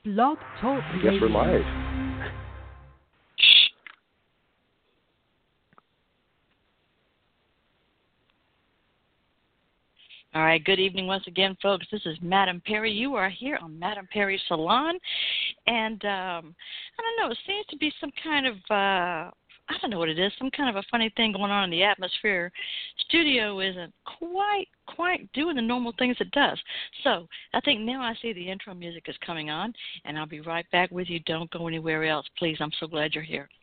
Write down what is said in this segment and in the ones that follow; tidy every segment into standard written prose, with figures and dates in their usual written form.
Blog Talk I guess we're Radio. live. All right, good evening once again, folks. This is Madam Perry. You are here on Madam Perry's Salon. And I don't know, it seems to be some kind of, I don't know what it is, some kind of a funny thing going on in the atmosphere. Studio isn't quite doing the normal things it does. So I think now I see the intro music is coming on, and I'll be right back with you. Don't go anywhere else, please. I'm so glad you're here.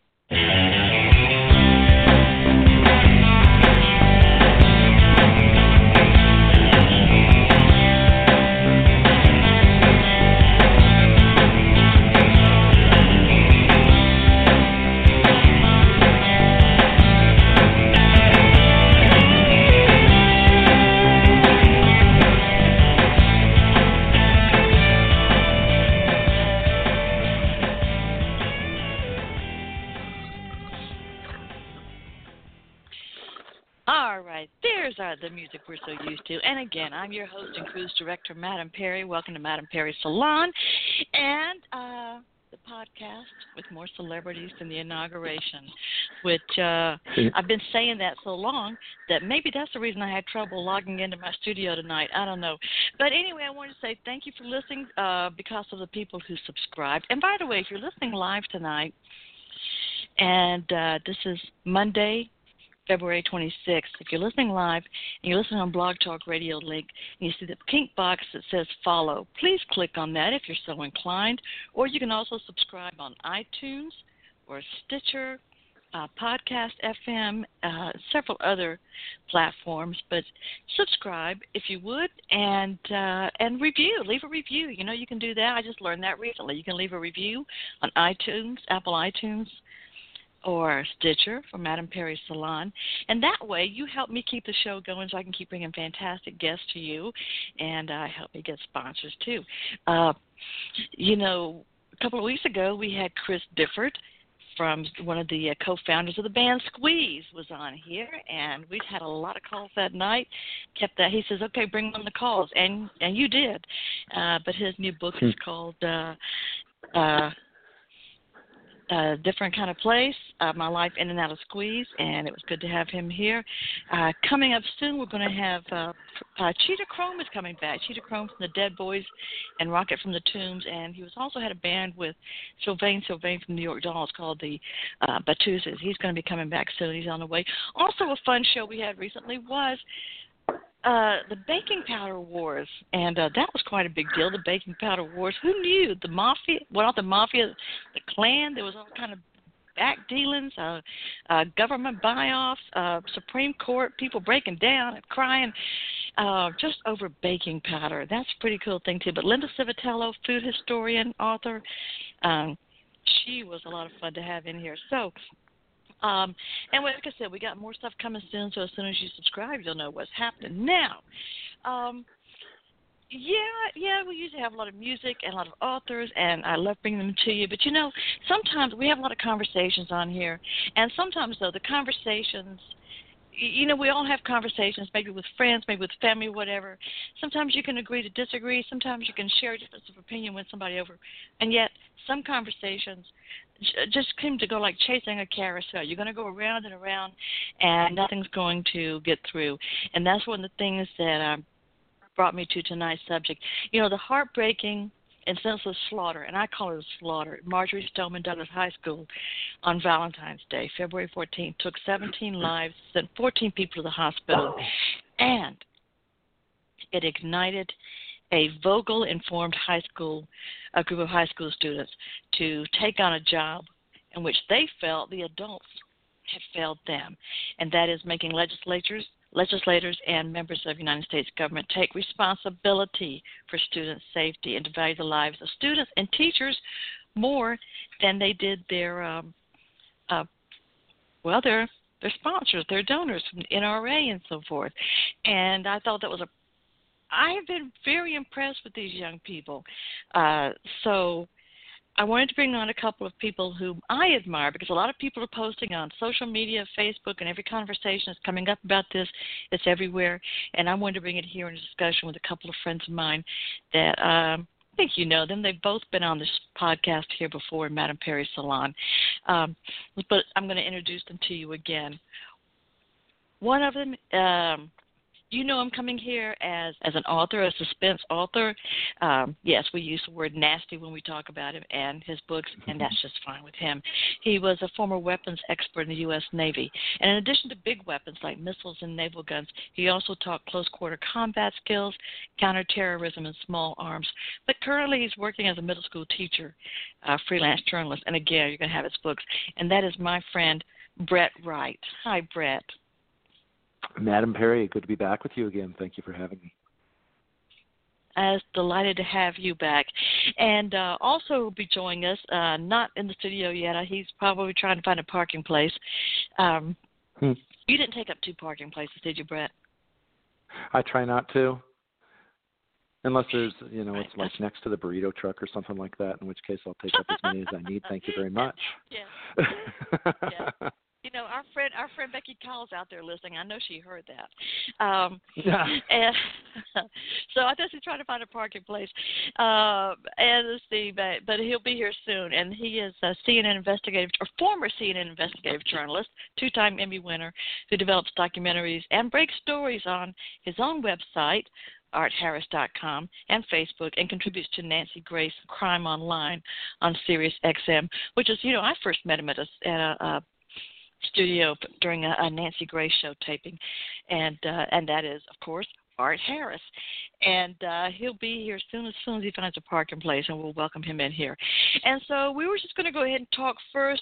All right, there's the music we're so used to. And again, I'm your host and cruise director, Madam Perry. Welcome to Madam Perry's Salon and the podcast with more celebrities than the inauguration, which I've been saying that so long that maybe that's the reason I had trouble logging into my studio tonight. I don't know. But anyway, I wanted to say thank you for listening because of the people who subscribed. And by the way, if you're listening live tonight, and this is Monday, February 26th. If you're listening live and you're listening on Blog Talk Radio link and you see the pink box that says follow, please click on that if you're so inclined. Or you can also subscribe on iTunes or Stitcher, Podcast FM, several other platforms. But subscribe if you would, and review. Leave a review. You know you can do that. I just learned that recently. You can leave a review on iTunes, Apple iTunes, or Stitcher for Madam Perry's Salon. And that way you help me keep the show going so I can keep bringing fantastic guests to you, and help me get sponsors too. You know, a couple of weeks ago we had Chris Difford from one of the co-founders of the band Squeeze was on here, and we had a lot of calls that night. Kept that. He says, okay, bring on the calls, and you did. But his new book is called Different Kind of Place, My Life In and Out of Squeeze, and it was good to have him here. Coming up soon, we're going to have Cheetah Chrome is coming back. Cheetah Chrome from the Dead Boys and Rocket from the Tombs, and he was also had a band with Sylvain from New York Dolls called the Batuses. He's going to be coming back soon. He's on the way. Also, a fun show we had recently was the baking powder wars, and that was quite a big deal, the baking powder wars. Who knew? The mafia, well, not the mafia, the Klan, there was all kind of back dealings, government buy-offs, Supreme Court, people breaking down and crying just over baking powder. That's a pretty cool thing, too. But Linda Civitello, food historian, author, she was a lot of fun to have in here. So, and like I said, we got more stuff coming soon, so as soon as you subscribe, you'll know what's happening. Now, we usually have a lot of music and a lot of authors, and I love bringing them to you. But, you know, sometimes we have a lot of conversations on here, and sometimes, though, the conversations, you know, we all have conversations, maybe with friends, maybe with family, whatever. Sometimes you can agree to disagree. Sometimes you can share a difference of opinion with somebody over. And yet, some conversations just seem to go like chasing a carousel. You're going to go around and around, and nothing's going to get through. And that's one of the things that brought me to tonight's subject. You know, the heartbreaking and senseless slaughter, and I call it a slaughter, Marjory Stoneman Douglas High School on Valentine's Day, February 14th, took 17 lives, sent 14 people to the hospital, and it ignited a Vogel-informed a group of high school students to take on a job in which they felt the adults had failed them, and that is making legislators and members of the United States government take responsibility for student safety and to value the lives of students and teachers more than they did their sponsors, their donors from the NRA and so forth. And I thought that was I have been very impressed with these young people. So I wanted to bring on a couple of people whom I admire, because a lot of people are posting on social media, Facebook, and every conversation is coming up about this. It's everywhere. And I wanted to bring it here in a discussion with a couple of friends of mine that think you know them. They've both been on this podcast here before in Madame Perry Salon. But I'm going to introduce them to you again. One of them, you know him coming here as an author, a suspense author. Yes, we use the word nasty when we talk about him and his books, and that's just fine with him. He was a former weapons expert in the U.S. Navy. And in addition to big weapons like missiles and naval guns, he also taught close-quarter combat skills, counterterrorism, and small arms. But currently he's working as a middle school teacher, freelance journalist. And again, you're going to have his books. And that is my friend, Brett Wright. Hi, Brett. Madam Perry, good to be back with you again. Thank you for having me. I was delighted to have you back. And also will be joining us, not in the studio yet. He's probably trying to find a parking place. You didn't take up 2 parking places, did you, Brett? I try not to. Unless there's, it's like next to the burrito truck or something like that, in which case I'll take up as many as I need. Thank you very much. Yeah. Yeah. Our friend Becky Cowles out there listening. I know she heard that. And so I guess he's trying to find a parking place. And let's see, but he'll be here soon. And he is a former CNN investigative journalist, 2-time Emmy winner, who develops documentaries and breaks stories on his own website, artharris.com, and Facebook, and contributes to Nancy Grace Crime Online on Sirius XM, which is, I first met him at a studio during a Nancy Grace show taping, and that is, of course, Art Harris. And he'll be here as soon as he finds a parking place, and we'll welcome him in here. And so we were just going to go ahead and talk first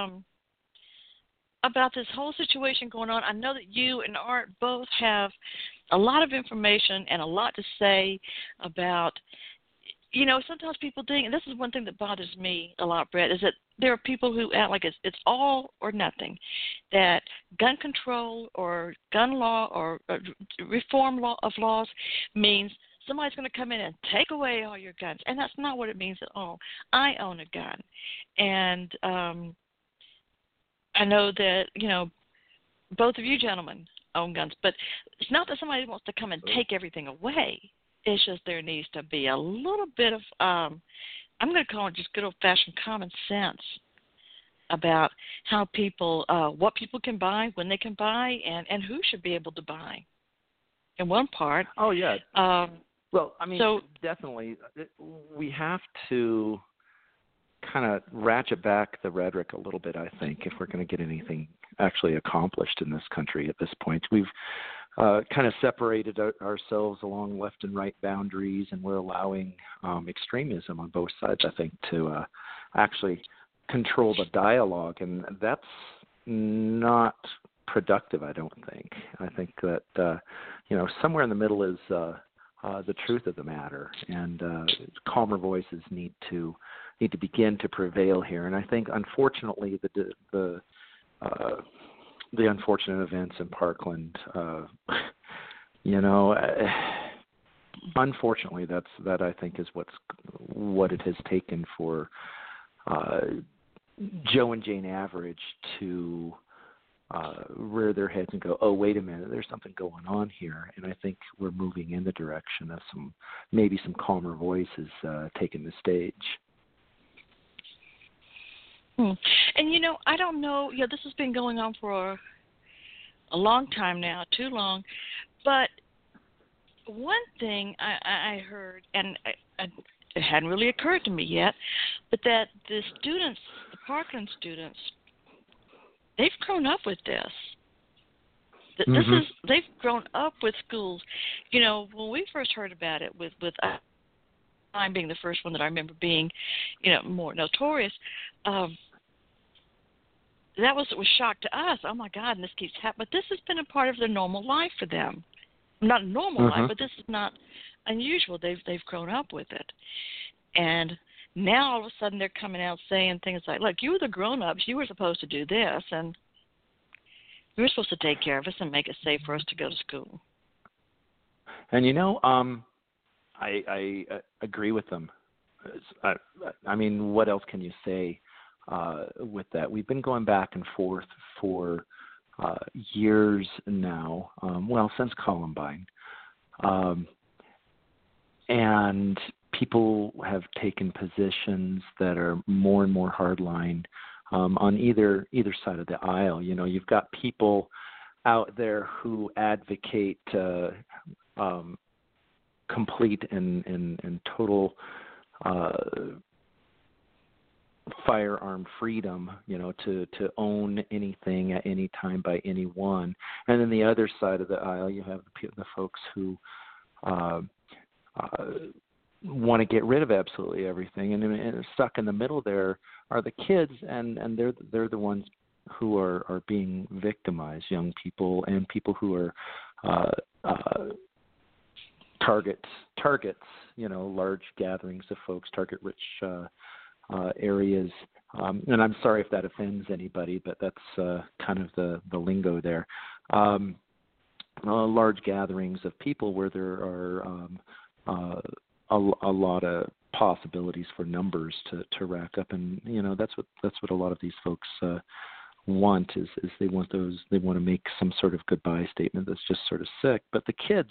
about this whole situation going on. I know that you and Art both have a lot of information and a lot to say about, sometimes people think, and this is one thing that bothers me a lot, Brett, is that there are people who act like it's all or nothing, that gun control or gun law or reform of laws means somebody's going to come in and take away all your guns, and that's not what it means at all. I own a gun, and I know that, both of you gentlemen own guns, but it's not that somebody wants to come and take everything away. It's just there needs to be a little bit of, I'm going to call it just good old-fashioned common sense about how people, what people can buy, when they can buy, and who should be able to buy. In one part. Oh, yeah. Well, definitely. We have to kind of ratchet back the rhetoric a little bit, I think, if we're going to get anything actually accomplished in this country at this point. We've kind of separated ourselves along left and right boundaries, and we're allowing extremism on both sides, I think, to actually control the dialogue, and that's not productive, I don't think. I think that, somewhere in the middle is the truth of the matter, and calmer voices need to begin to prevail here. And I think, unfortunately, the unfortunate events in Parkland, unfortunately, that I think is what it has taken for Joe and Jane Average to rear their heads and go, oh, wait a minute, there's something going on here. And I think we're moving in the direction of maybe some calmer voices taking the stage. And, I don't know, this has been going on for a long time now, too long. But one thing I heard, and it hadn't really occurred to me yet, but that the Parkland students, they've grown up with this. They've grown up with schools. When we first heard about it, with I'm being the first one that I remember being, more notorious, that was shock to us. Oh, my God, and this keeps happening. But this has been a part of their normal life for them. Not normal life, but this is not unusual. They've grown up with it. And now all of a sudden they're coming out saying things like, look, you were the grown-ups. You were supposed to do this, and you were supposed to take care of us and make it safe for us to go to school. And, I agree with them. I mean, what else can you say with that? We've been going back and forth for years now, since Columbine. And people have taken positions that are more and more hardline on either side of the aisle. You know, you've got people out there who advocate complete and total firearm freedom, you know, to own anything at any time by anyone. And then the other side of the aisle, you have the folks who want to get rid of absolutely everything. And stuck in the middle there are the kids, and they're the ones who are being victimized, young people and people who are targets, you know, large gatherings of folks, target-rich areas. And I'm sorry if that offends anybody, but that's kind of the lingo there. Large gatherings of people where there are a lot of possibilities for numbers to rack up, and you know that's what a lot of these folks want is they want to make some sort of goodbye statement that's just sort of sick. But the kids,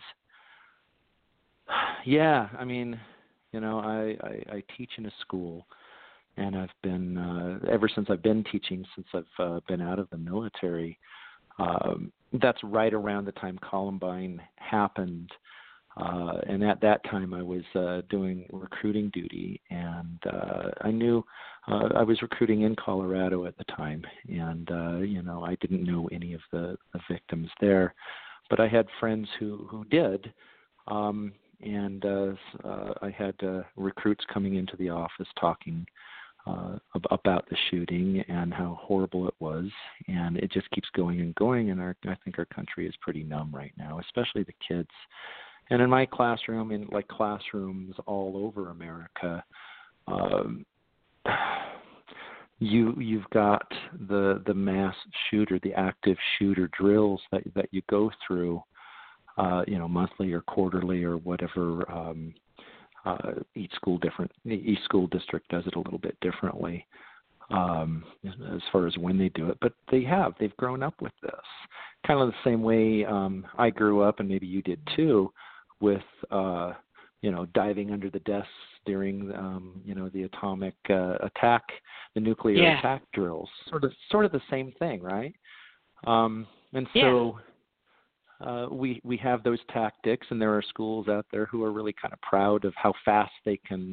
yeah, I mean, you know, I teach in a school, and I've been ever since I've been teaching since I've been out of the military. That's right around the time Columbine happened. And at that time, I was doing recruiting duty, and I knew I was recruiting in Colorado at the time, and you know, I didn't know any of the victims there, but I had friends who did, and I had recruits coming into the office talking about the shooting and how horrible it was, and it just keeps going and going, and I think our country is pretty numb right now, especially the kids. And in my classroom, in like classrooms all over America, you've got the mass shooter, the active shooter drills that you go through, you know, monthly or quarterly or whatever. Each school district does it a little bit differently as far as when they do it, but they've grown up with this, kind of the same way I grew up, and maybe you did too, with you know, diving under the desks during you know, the atomic attack, the nuclear attack drills. Sort of the same thing, right? And so we have those tactics, and there are schools out there who are really kind of proud of how fast they can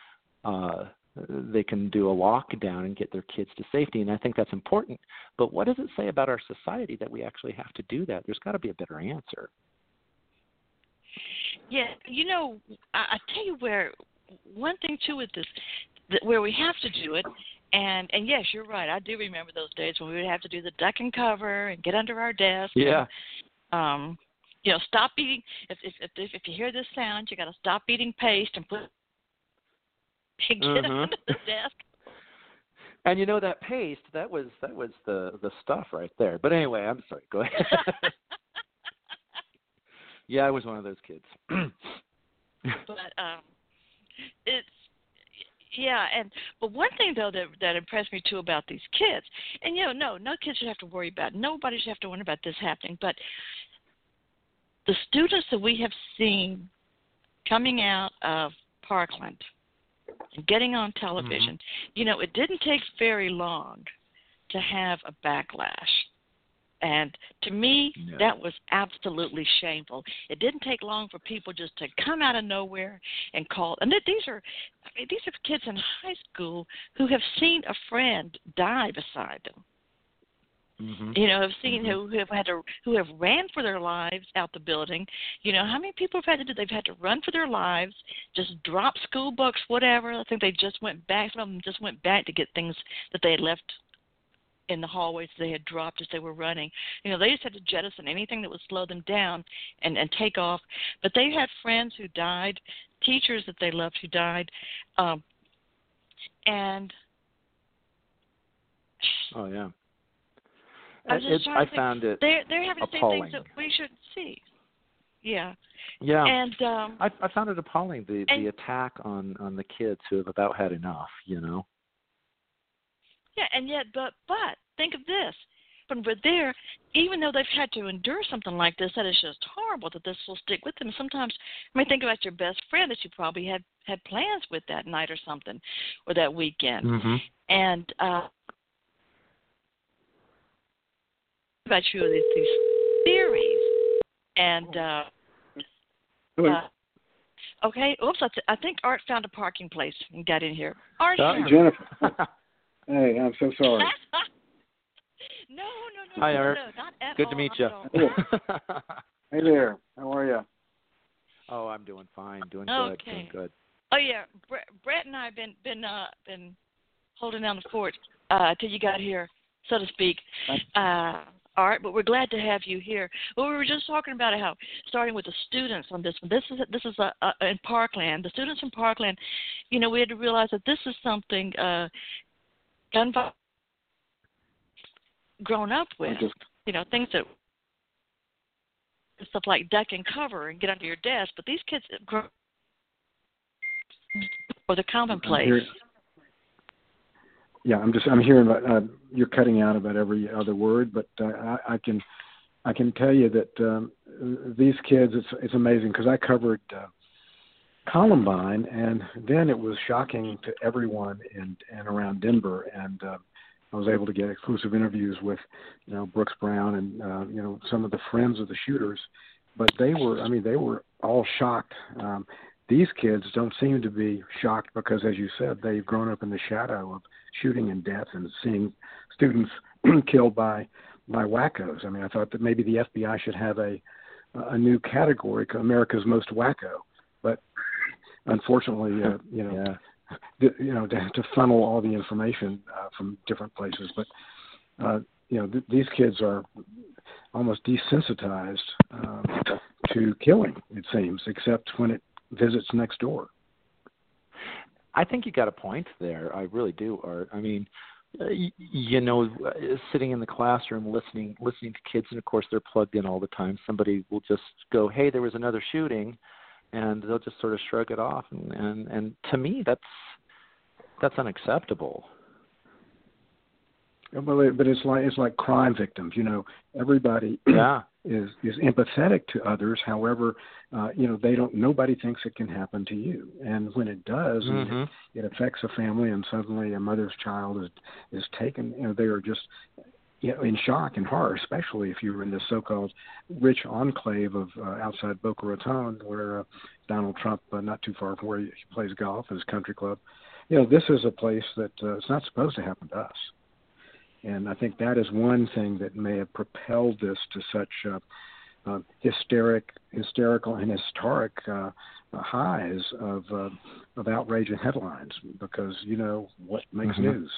do a lockdown and get their kids to safety, and I think that's important. But what does it say about our society that we actually have to do that? There's got to be a better answer. Yeah, you know, I tell you where one thing too with this, where we have to do it, and yes, you're right. I do remember those days when we would have to do the duck and cover and get under our desk. Yeah. And, you know, stop eating. If you hear this sound, you got to stop eating paste and get under the desk. And you know, that paste, that was the stuff right there. But anyway, I'm sorry. Go ahead. Yeah, I was one of those kids. But it's but one thing though that impressed me too about these kids, and you know, no kids should have to worry about, nobody should have to worry about this happening, but the students that we have seen coming out of Parkland and getting on television, you know, it didn't take very long to have a backlash. And to me, that was absolutely shameful. It didn't take long for people just to come out of nowhere and call. And these are kids in high school who have seen a friend die beside them. You know, have seen who have ran for their lives out the building. You know, how many people have had to do? They've had to run for their lives, just drop school books, whatever. I think they just went back. Some of them just went back to get things that they had left in the hallways they had dropped as they were running. You know, they just had to jettison anything that would slow them down and take off. But they had friends who died, teachers that they loved who died, and oh yeah, I found it they're having appalling. to say things that we shouldn't see. Yeah. Yeah. And I found it appalling, the attack on the kids who have about had enough, you know. Yeah, and yet, but think of this. But there, even though they've had to endure something like this, that is just horrible that this will stick with them. Sometimes, I mean, think about your best friend that you probably had plans with that night or something, or that weekend. Mm-hmm. And about you, these theories. And, okay, oops, I think Art found a parking place and got in here. Art, Jennifer. Hey, I'm so sorry. No. Hi, Art. No, not at Good all, to meet you. Hey there. How are you? Oh, I'm doing fine. Doing good. Oh yeah, Brett and I have been holding down the fort till you got here, so to speak. Art, but we're glad to have you here. Well, we were just talking about how, starting with the students on this one. This is in Parkland. The students in Parkland, we had to realize that this is something gun violence grown up with. Things that stuff like duck and cover and get under your desk. But these kids grow or the commonplace. Yeah, I'm hearing about you're cutting out about every other word, but I can tell you that these kids, it's amazing because I covered Columbine, and then it was shocking to everyone in and around Denver, and I was able to get exclusive interviews with Brooks Brown and some of the friends of the shooters, but they were all shocked. These kids don't seem to be shocked because, as you said, they've grown up in the shadow of shooting and death and seeing students killed by wackos. I mean, I thought that maybe the FBI should have a new category, America's Most Wacko. But unfortunately, to funnel all the information from different places. But these kids are almost desensitized to killing, it seems, except when it visits next door. I think you got a point there. I really do, Art. I mean, sitting in the classroom listening to kids, and of course they're plugged in all the time. Somebody will just go, "Hey, there was another shooting," and they'll just sort of shrug it off. And to me, that's unacceptable. Well, but it's like crime victims. Everybody is empathetic to others. However, nobody thinks it can happen to you, and when it does, mm-hmm. it affects a family, and suddenly a mother's child is taken. They are just in shock and horror, especially if you're in this so-called rich enclave of outside Boca Raton, where Donald Trump, not too far from where he plays golf, his country club. This is a place that it's not supposed to happen to us. And I think that is one thing that may have propelled this to such hysterical and historic highs of outrage and headlines, because what makes mm-hmm. news.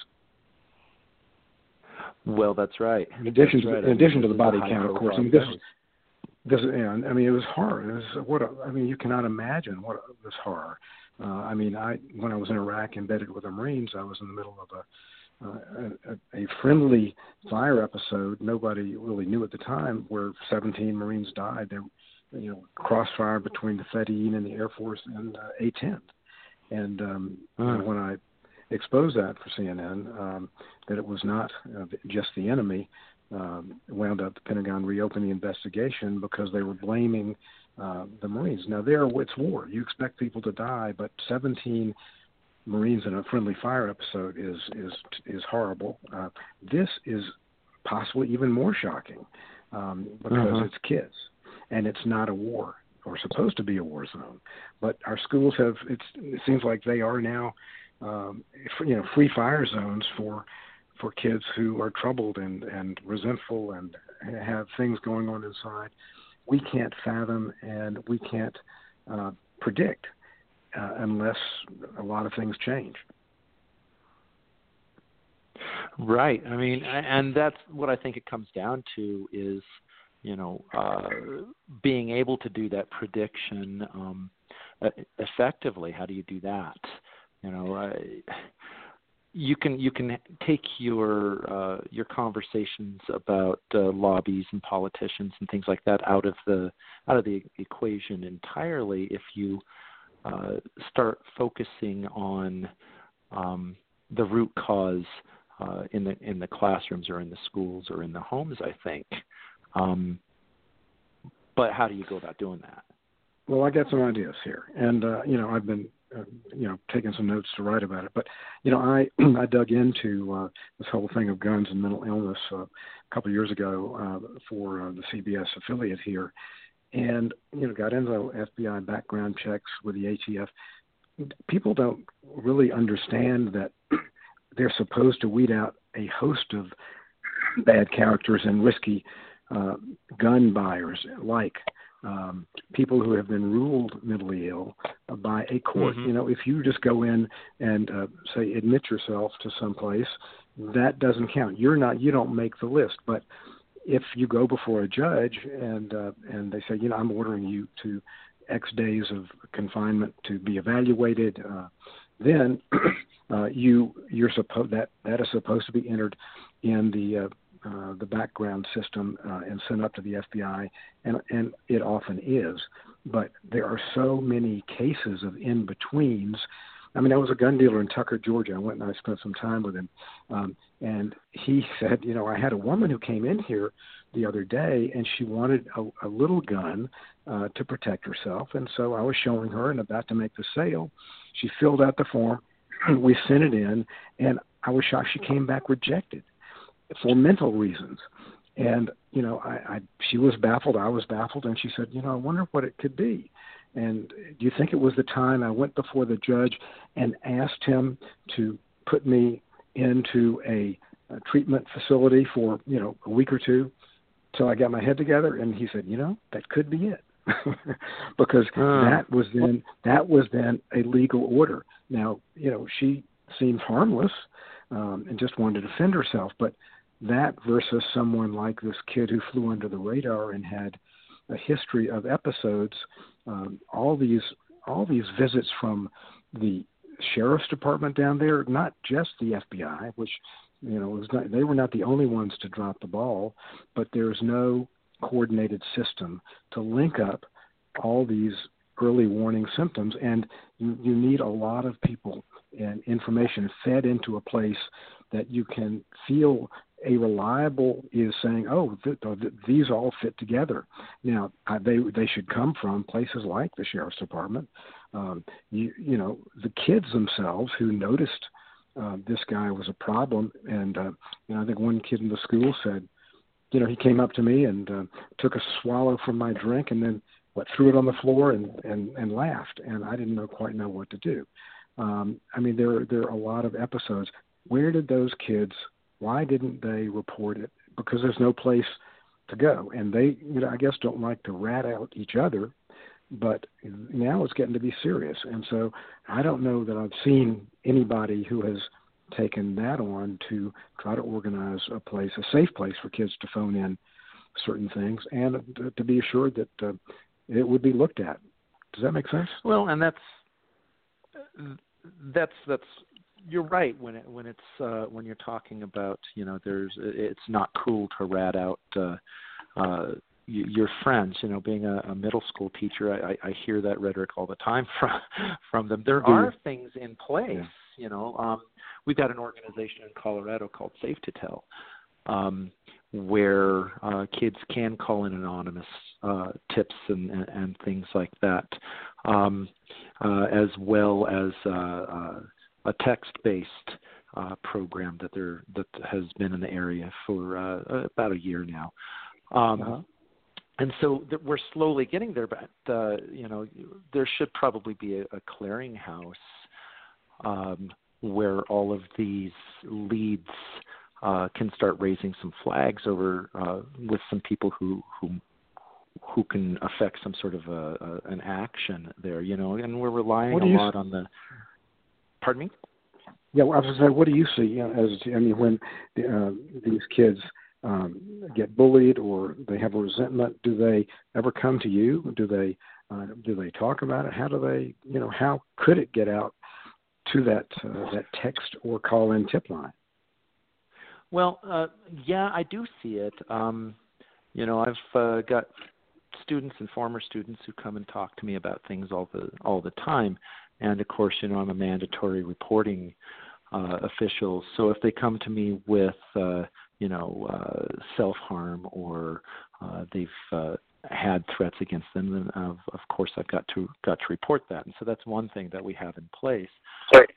Well, that's right. In addition to the body count, of course. I mean, this it was horror. You cannot imagine what this horror. When I was in Iraq embedded with the Marines, I was in the middle of a friendly fire episode. Nobody really knew at the time, where 17 Marines died. There, crossfire between the Fedayeen and the Air Force and A-10. And when I exposed that for CNN, that it was not just the enemy, wound up the Pentagon reopening the investigation because they were blaming the Marines. Now, it's war. You expect people to die, but 17 Marines in a friendly fire episode is horrible. This is possibly even more shocking because it's kids, and it's not a war or supposed to be a war zone. But our schools it seems like they are now, free fire zones for kids who are troubled and resentful and have things going on inside we can't fathom and we can't predict. Unless a lot of things change. Right. I mean, and that's what I think it comes down to is, being able to do that prediction effectively. How do you do that? You can take your conversations about lobbies and politicians and things like that out of the equation entirely if you start focusing on the root cause in the classrooms or in the schools or in the homes, I think. But how do you go about doing that? Well, I got some ideas here, and I've been taking some notes to write about it. But I dug into this whole thing of guns and mental illness a couple of years ago for the CBS affiliate here, and got into FBI background checks with the ATF. People don't really understand that they're supposed to weed out a host of bad characters and risky gun buyers, like people who have been ruled mentally ill by a court. Mm-hmm. If you just go in and say admit yourself to some place, that doesn't count. You don't make the list. But if you go before a judge and they say, I'm ordering you to X days of confinement to be evaluated, then you're supposed that is supposed to be entered in the background system and sent up to the FBI, and it often is. But there are so many cases of in-betweens. I mean, I was a gun dealer in Tucker, Georgia. I went and I spent some time with him. And he said, I had a woman who came in here the other day, and she wanted a little gun to protect herself. And so I was showing her and about to make the sale. She filled out the form. We sent it in, and I was shocked she came back rejected for mental reasons. And, she was baffled. I was baffled. And she said, I wonder what it could be. And do you think it was the time I went before the judge and asked him to put me into a treatment facility for, a week or two till I got my head together? And he said, that could be it. Because that was then a legal order. Now, she seemed harmless and just wanted to defend herself. But that versus someone like this kid who flew under the radar and had a history of episodes, all these visits from the sheriff's department down there, not just the FBI, which they were not the only ones to drop the ball, but there's no coordinated system to link up all these early warning symptoms, and you need a lot of people and information fed into a place that you can feel a reliable is saying, these all fit together. Now, they should come from places like the sheriff's department. The kids themselves who noticed this guy was a problem, and I think one kid in the school said, he came up to me and took a swallow from my drink and then threw it on the floor and laughed, and I didn't quite know what to do. There are a lot of episodes. Where did those kids? Why didn't they report it? Because there's no place to go, and they, I guess, don't like to rat out each other. But now it's getting to be serious, and so I don't know that I've seen anybody who has taken that on to try to organize a safe place for kids to phone in certain things and to be assured that it would be looked at. Does that make sense? Well, and that's you're right when you're talking about it's not cool to rat out your friends. Being a middle school teacher, I hear that rhetoric all the time from them. There are things in place. Yeah. We've got an organization in Colorado called Safe to Tell, where kids can call in anonymous tips and things like that, as well as a text-based program that has been in the area for about a year now. And so we're slowly getting there, but there should probably be a clearinghouse where all of these leads can start raising some flags over with some people who can affect some sort of an action there, and we're relying a lot on the. Pardon me? Yeah, well, I was going to say, what do you see when these kids get bullied or they have a resentment? Do they ever come to you? Do they talk about it? How do they? How could it get out to that text or call-in tip line? Well, yeah, I do see it. I've got students and former students who come and talk to me about things all the time. And of course, I'm a mandatory reporting officials. So if they come to me with, self-harm or they've had threats against them, then of course I've got to report that. And so that's one thing that we have in place. Right.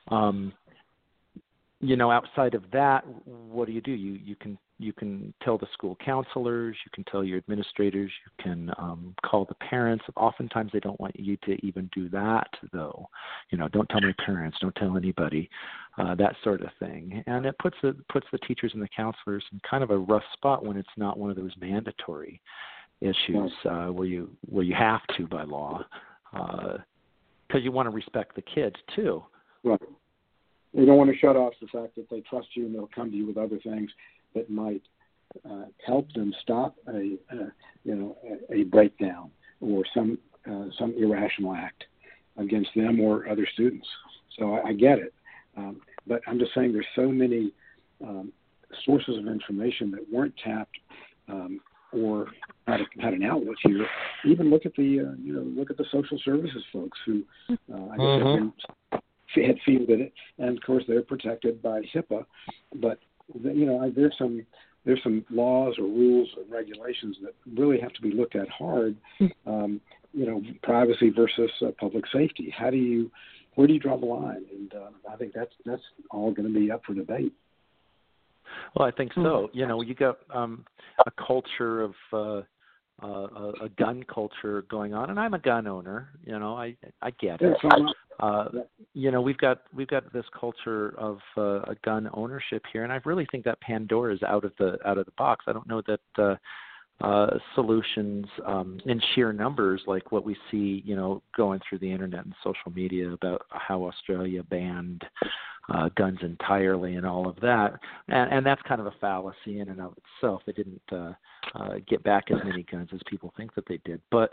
Outside of that, what do? You can tell the school counselors, you can tell your administrators, you can call the parents. Oftentimes they don't want you to even do that, though. Don't tell my parents, don't tell anybody, that sort of thing. And it puts the teachers and the counselors in kind of a rough spot when it's not one of those mandatory issues where you have to by law, because you want to respect the kids too. Right. You don't want to shut off the fact that they trust you and they'll come to you with other things that might help them stop a breakdown or some irrational act against them or other students. So I get it, but I'm just saying there's so many sources of information that weren't tapped or had an outlet here. Even look at the social services folks who I guess have been had fielded it, and of course they're protected by HIPAA. But there's some laws or rules and regulations that really have to be looked at hard. Privacy versus public safety. Where do you draw the line? And I think that's all going to be up for debate. Well, I think so. You got a culture of a gun culture going on, and I'm a gun owner. I get it. We've got this culture of a gun ownership here, and I really think that Pandora is out of the box. I don't know that solutions in sheer numbers like what we see, going through the internet and social media about how Australia banned guns entirely and all of that, and that's kind of a fallacy in and of itself. They didn't get back as many guns as people think that they did, but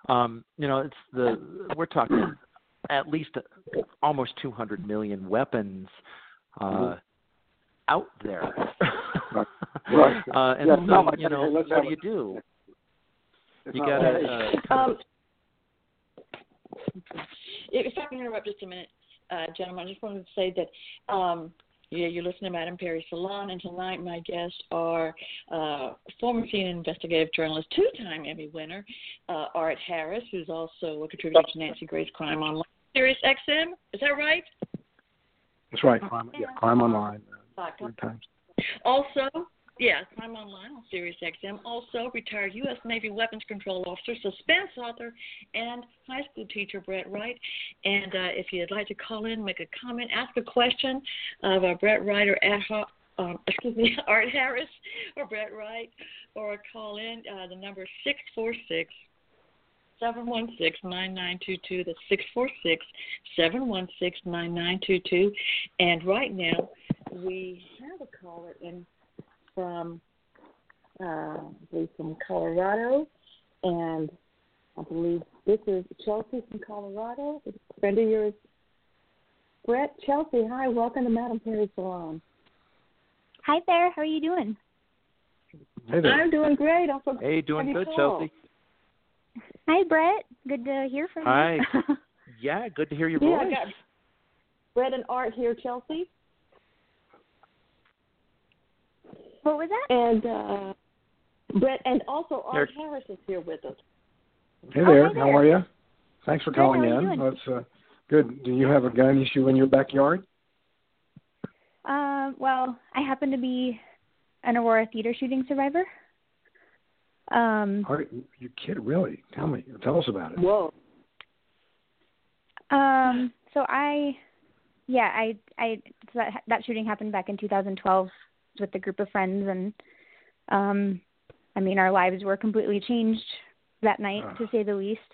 we're talking at least almost 200 million weapons out there. Right. And so, what do you do? You got to. If I can interrupt just a minute, gentlemen, I just wanted to say that you're listening to Madame Perry Salon, and tonight my guests are former CNN investigative journalist, two-time Emmy winner, Art Harris, who's also a contributor to Nancy Grace Crime Online, Sirius XM. Is that right? That's right. Crime Online. 3 times. Also, Crime Online on Sirius XM. Also, retired U.S. Navy weapons control officer, suspense author, and high school teacher Brett Wright. And if you'd like to call in, make a comment, ask a question of Brett Wright or Art Harris or Brett Wright, or call in, the number is 646-716-9922. That's 646-716-9922. And right now, we have a caller in from Colorado, and I believe this is Chelsea from Colorado. A friend of yours, Brett. Chelsea, hi, welcome to Madame Perry Salon. Hi there, how are you doing? Hey there. I'm doing great. Hey, doing good, Chelsea. Hi, Brett. Good to hear from you. Hi. Yeah, good to hear your voice. I got Brett and Art here, Chelsea. What was that? And Brett, and also Art Harris is here with us. Hey there. How are you? Thanks for good, calling how are in. you doing? That's good. Do you have a gun issue in your backyard? Well, I happen to be an Aurora theater shooting survivor. You kid, really? Tell us about it. Whoa. So that shooting happened back in 2012 with a group of friends, and our lives were completely changed that night, to say the least.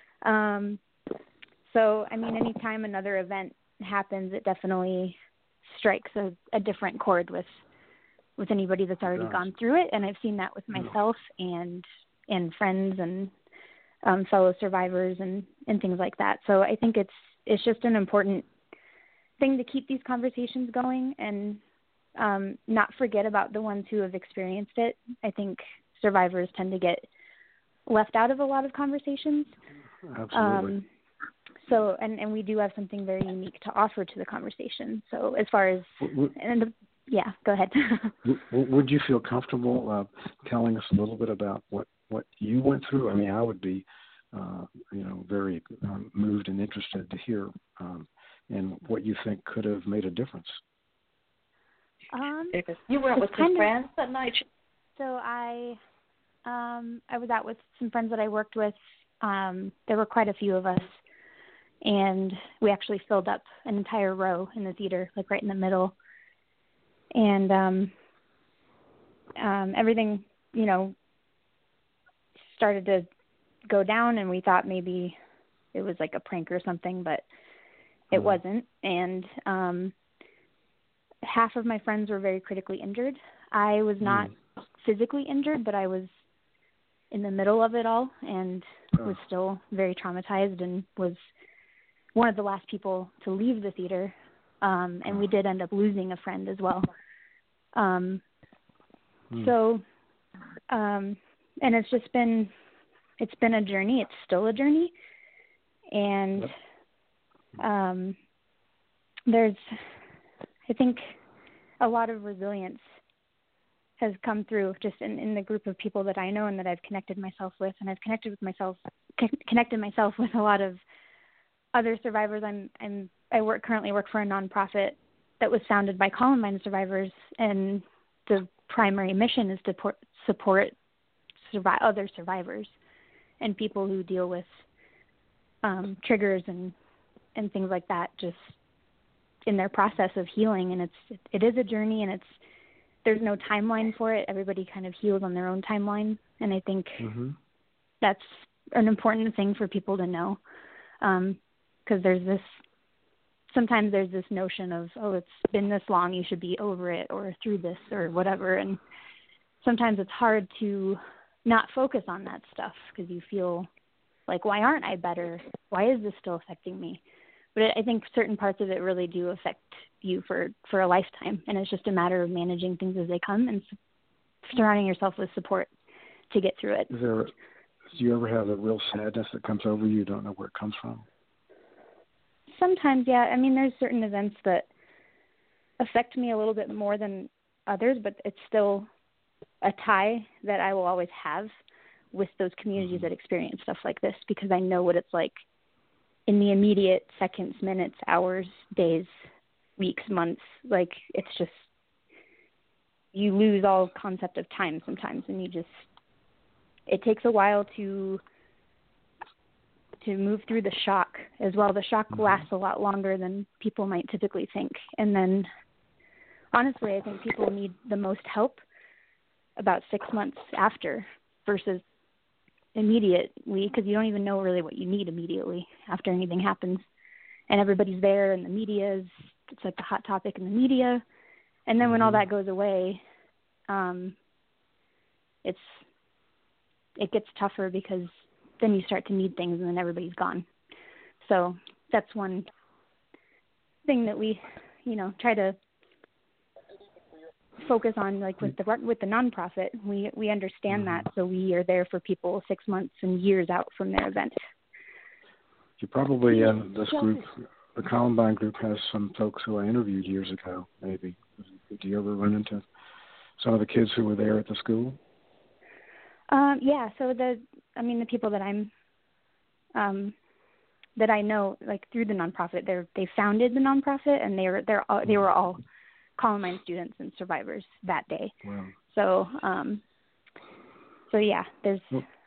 So anytime another event happens, it definitely strikes a different chord with anybody that's already gone through it, and I've seen that with myself and friends and fellow survivors and things like that. So I think it's just an important thing to keep these conversations going and not forget about the ones who have experienced it. I think survivors tend to get left out of a lot of conversations. Absolutely. So, and we do have something very unique to offer to the conversation. So as far as, yeah, go ahead. Would you feel comfortable telling us a little bit about what you went through? I mean, I would be, very moved and interested to hear and what you think could have made a difference. You were with some friends that night. So I was out with some friends that I worked with. There were quite a few of us, and we actually filled up an entire row in the theater, like right in the middle. And everything, started to go down, and we thought maybe it was like a prank or something, but it wasn't. And half of my friends were very critically injured. I was not physically injured, but I was in the middle of it all and was still very traumatized and was one of the last people to leave the theater. And we did end up losing a friend as well. So, and it's been a journey. It's still a journey. And there's, I think, a lot of resilience has come through just in the group of people that I know and that I've connected myself with. And I've connected myself with a lot of other survivors. I currently work for a nonprofit that was founded by Columbine survivors, and the primary mission is to support other survivors and people who deal with triggers and things like that, just in their process of healing. And it is a journey, and there's no timeline for it. Everybody kind of heals on their own timeline, and I think that's an important thing for people to know, because sometimes there's this notion of, it's been this long, you should be over it or through this or whatever. And sometimes it's hard to not focus on that stuff because you feel like, why aren't I better? Why is this still affecting me? But I think certain parts of it really do affect you for a lifetime. And it's just a matter of managing things as they come and surrounding yourself with support to get through it. Do you ever have a real sadness that comes over you don't know where it comes from? Sometimes, yeah. I mean, there's certain events that affect me a little bit more than others, but it's still a tie that I will always have with those communities that experience stuff like this, because I know what it's like in the immediate seconds, minutes, hours, days, weeks, months. Like, it's just, you lose all concept of time sometimes, and it takes a while to move through the shock as well. The shock lasts a lot longer than people might typically think. And then, honestly, I think people need the most help about 6 months after versus immediately, because you don't even know really what you need immediately after anything happens. And everybody's there, and the media it's like the hot topic in the media. And then when all that goes away, it gets tougher, because then you start to need things, and then everybody's gone. So that's one thing that we, try to focus on, like with the nonprofit. We understand that, so we are there for people 6 months and years out from their event. You probably, this group, the Columbine group, has some folks who I interviewed years ago, maybe. Do you ever run into some of the kids who were there at the school? Yeah, so the people that that I know, like through the nonprofit, they founded the nonprofit, and they were all Columbine students and survivors that day. Wow. So yeah, there's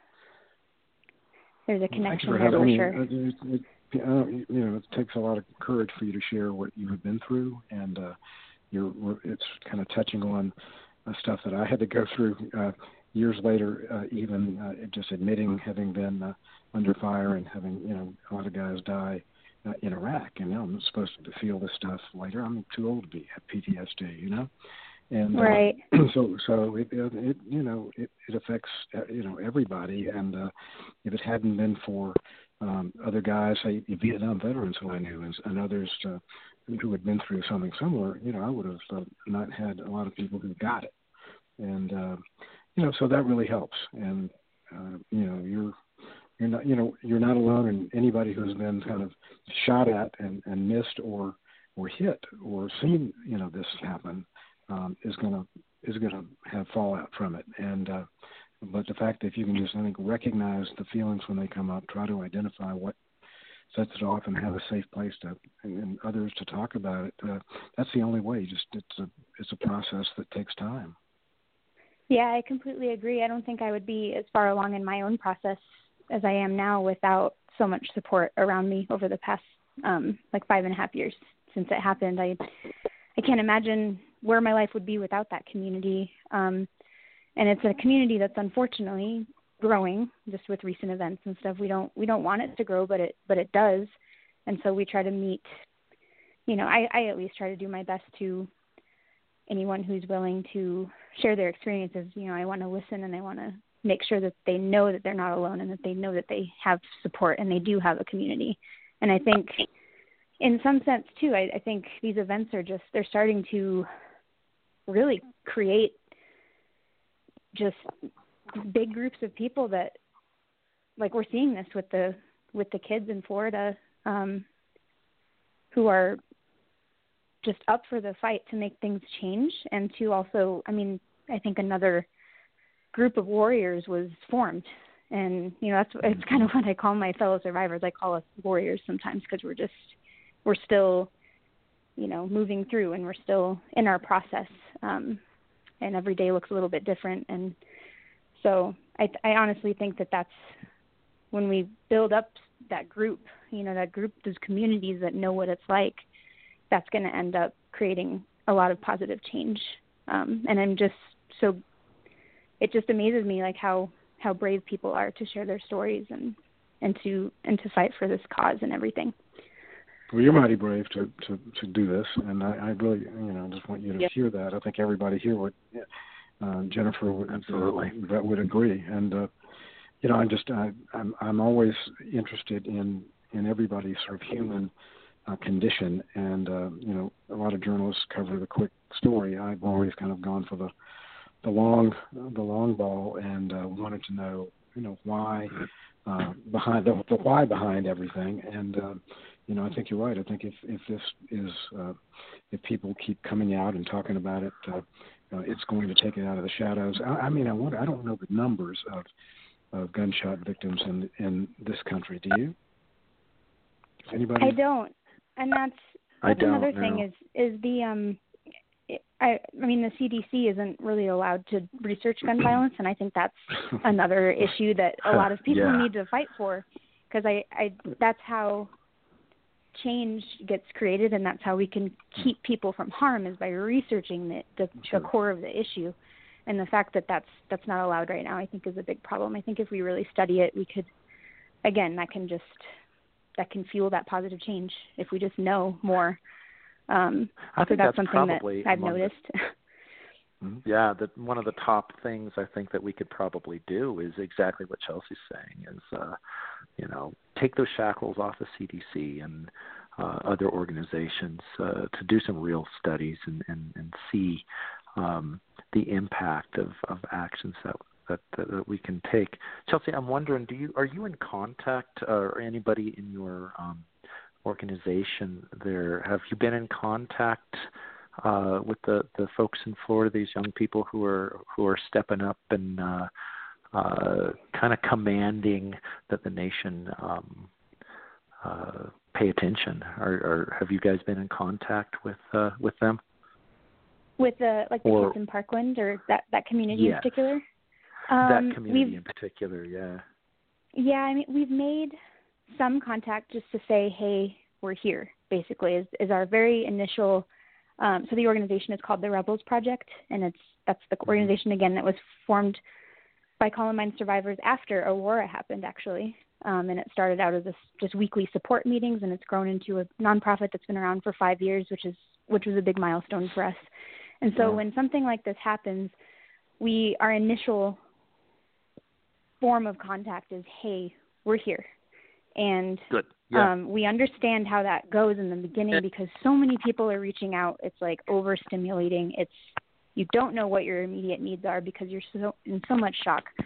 a connection there for sure. It takes a lot of courage for you to share what you have been through, and it's kind of touching on stuff that I had to go through years later, even just admitting having been under fire and having, a lot of guys die in Iraq. And I'm supposed to feel this stuff later. I'm too old to have PTSD, And right. So it affects, everybody. And if it hadn't been for other guys, say Vietnam veterans who I knew and others who had been through something similar, I would have not had a lot of people who got it. And, so that really helps. And, you're not alone, and anybody who's been kind of shot at and missed or hit or seen this happen is going to have fallout from it. And but the fact that if you can just, I think, recognize the feelings when they come up, try to identify what sets it off, and have a safe place and others to talk about it. That's the only way. It's a process that takes time. Yeah, I completely agree. I don't think I would be as far along in my own process as I am now without so much support around me over the past 5.5 years since it happened. I can't imagine where my life would be without that community. And it's a community that's unfortunately growing just with recent events and stuff. We don't want it to grow, but it does. And so we try to meet, I at least try to do my best to anyone who's willing to share their experiences. I want to listen, and I want to make sure that they know that they're not alone, and that they know that they have support and they do have a community. And I think in some sense too, I think these events they're starting to really create just big groups of people that, like, we're seeing this with the kids in Florida who are just up for the fight to make things change, and to also, I think another group of warriors was formed, and it's kind of what I call my fellow survivors. I call us warriors sometimes, because we're still moving through, and we're still in our process, and every day looks a little bit different. And so I honestly think that that's when we build up that group, those communities that know what it's like, that's going to end up creating a lot of positive change. And I'm just it just amazes me, like, how brave people are to share their stories and to fight for this cause and everything. Well, you're mighty brave to do this, and I really, just want you to hear that. I think everybody here would, Jennifer would, absolutely, that would agree. And I'm always interested in everybody's sort of human condition, and a lot of journalists cover the quick story. I've always kind of gone for the long ball, and wanted to know why behind the why behind everything. And I think you're right. I think if this is if people keep coming out and talking about it, it's going to take it out of the shadows. I don't know the numbers of gunshot victims in this country. Do you? Anybody? I don't. And that's another thing is the the CDC isn't really allowed to research gun violence, and I think that's another issue that a lot of people need to fight for, because that's how change gets created, and that's how we can keep people from harm, is by researching the core of the issue. And the fact that that's not allowed right now, I think, is a big problem. I think if we really study it, we could, again, that can fuel that positive change if we just know more. I think that's something probably that I've noticed. Yeah, that one of the top things I think that we could probably do is exactly what Chelsea's saying, is take those shackles off the CDC and other organizations to do some real studies and see the impact of actions that we can take. Chelsea, I'm wondering, are you in contact, or anybody in your organization there, have you been in contact with the folks in Florida, these young people who are stepping up and kind of commanding that the nation pay attention? Or have you guys been in contact with them? With the kids in Parkland, or that community in particular? That community in particular, yeah. Yeah, we've made some contact just to say, hey, we're here, basically, is our very initial. So the organization is called the Rebels Project, and that's the organization, again, that was formed by Columbine survivors after Aurora happened, actually. And it started out as just weekly support meetings, and it's grown into a nonprofit that's been around for 5 years, which was a big milestone for us. And so when something like this happens, our initial form of contact is, hey, we're here. And good. Yeah. We understand how that goes in the beginning, because so many people are reaching out. It's like overstimulating. You don't know what your immediate needs are because you're in so much shock.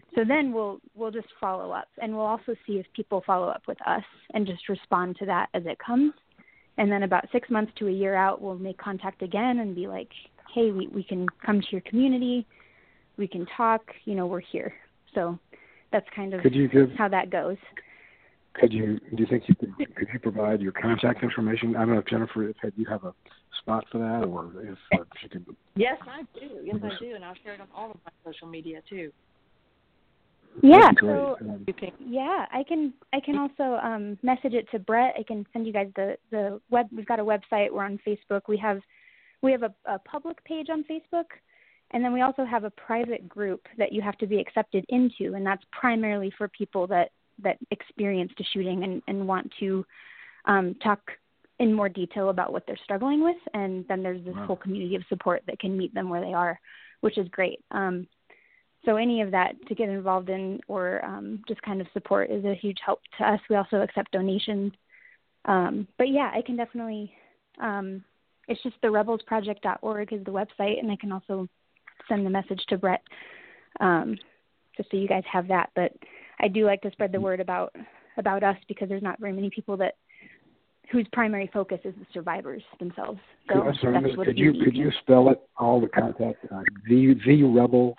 So then we'll just follow up, and we'll also see if people follow up with us and just respond to that as it comes. And then about 6 months to a year out, we'll make contact again and be like, hey, we can come to your community, we can talk, we're here. So that's kind of how that goes. Do you think could you provide your contact information? I don't know if Jennifer, if you have a spot for that, or if she could. Yes, I do. Yes, I do, and I'll share it on all of my social media too. Yeah, so I can also message it to Brett. I can send you guys the web. We've got a website. We're on Facebook. We have a public page on Facebook, and then we also have a private group that you have to be accepted into, and that's primarily for people that experienced a shooting and want to talk in more detail about what they're struggling with. And then there's this whole community of support that can meet them where they are, which is great. So any of that to get involved in or just kind of support is a huge help to us. We also accept donations. But yeah, I can definitely, it's just therebelsproject.org is the website, and I can also send the message to Brett just so you guys have that. But I do like to spread the word about us because there's not very many people whose primary focus is the survivors themselves. So could you spell it, all the contact? The Rebel.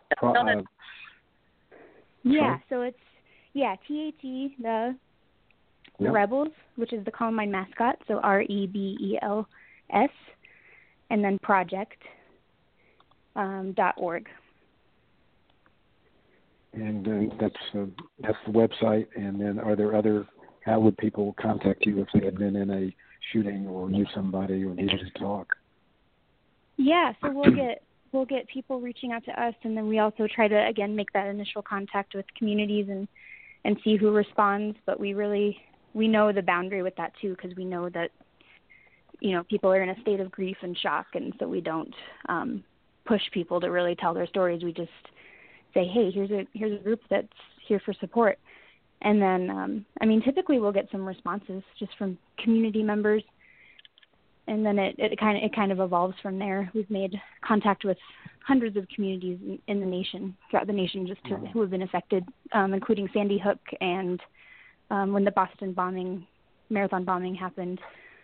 Yeah, so it's THE the Rebels, which is the Columbine mascot. So REBELS, and then project .org. And that's the website. And then are there other? How would people contact you if they had been in a shooting or knew somebody or needed to talk? Yeah, so we'll get people reaching out to us, and then we also try to again make that initial contact with communities and see who responds. But we know the boundary with that too, because we know that people are in a state of grief and shock, and so we don't push people to really tell their stories. We just say, hey, here's a group that's here for support. And then, typically we'll get some responses just from community members, and then it kind of evolves from there. We've made contact with hundreds of communities in the nation, throughout the nation, who have been affected, including Sandy Hook and when the Boston marathon bombing happened,